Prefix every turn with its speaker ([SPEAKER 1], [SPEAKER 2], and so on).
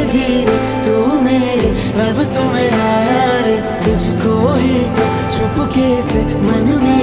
[SPEAKER 1] धीरे तू मेरे लफ्ज़ों में आया रे, तुझको ही तो चुपके से मन में